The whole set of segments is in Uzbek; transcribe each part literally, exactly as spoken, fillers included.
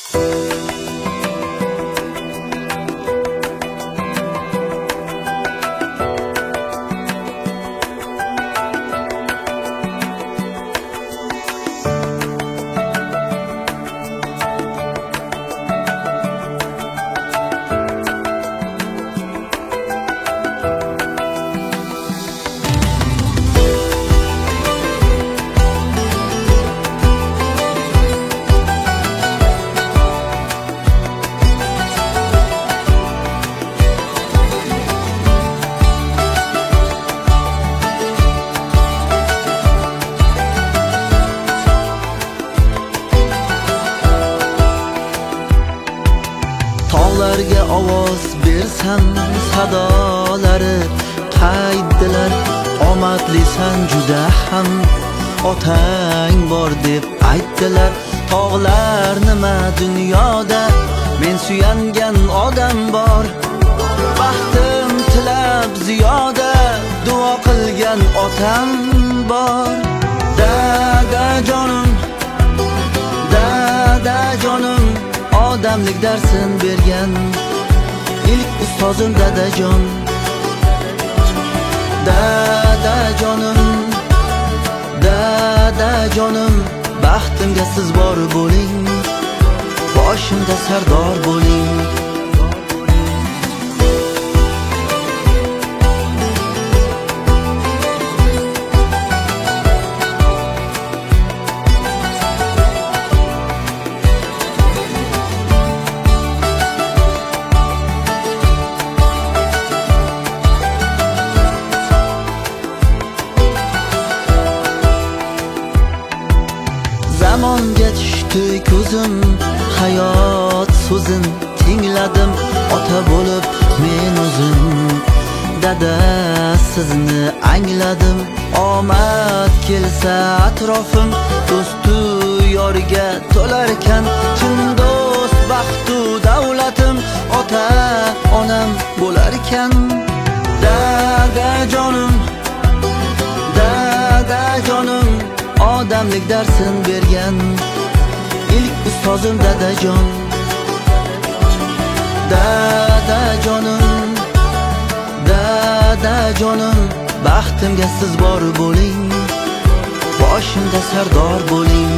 Tog'larga ovoz bersam sadolari qaytdilar. Omadlisan juda ham otang bor deb aytdilar. Tog'lar nima dunyoda, men suyangan odam bor. Baxtim tilab ziyoda duo qilgan otam bor. Dada jonim, dada jonim, odamlik darsin bergan ilk ustozim dadajon. Dada jonim, dada jonim, baxtimga siz bor bo'ling, boshimda sardor bo'ling. Zamonga tushdi ko'zim, hayot so'zin tingladim. Ota bo'lib men o'zim, dada sizni angladim. Omad kelsa atrofim, do'stu yorga to'larkan. Chin do'st baxtu davlatim, ota onam bo'larkan. Dada jonim, dada jonim, odamlik darsin bergan ilk ustozim dadajon. Dada jonim, dada jonim, baxtimga siz bor bo'ling, boshimda sardor bo'ling.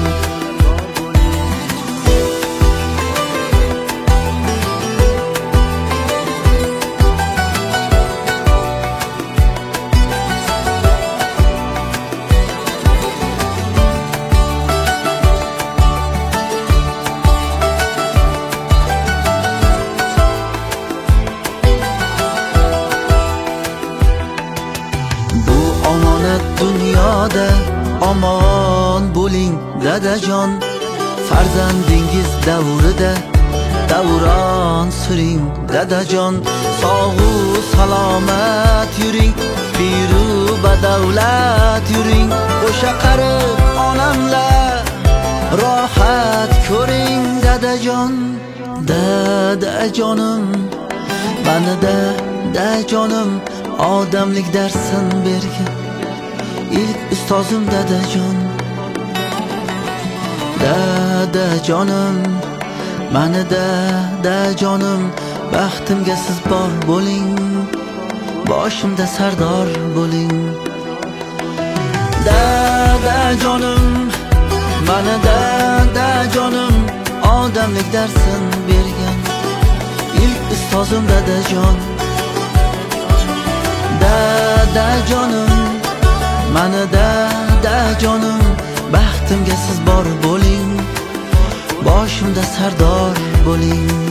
Dunyoda omon bo'ling dadajon. Farzandingiz davrida davron suring dadajon. Sog'u salomat yuring, biru badavlat yuring. O'sha qari onamlar rohat ko'ring dadajon. Dadajonim, mana dadajonim, odamlik darsin bergan ilk ustozim dadajon. Dadajonim, mana dadajonim, baxtimga siz bor bo'ling, boshimda sardor bo'ling. Dadajonim, mana dadajonim, odamlik darsin bergan ilk ustozim dadajon. Dadajonim, mana dadajonim, baxtimga siz bor bo'ling, boshimda sardor bo'ling.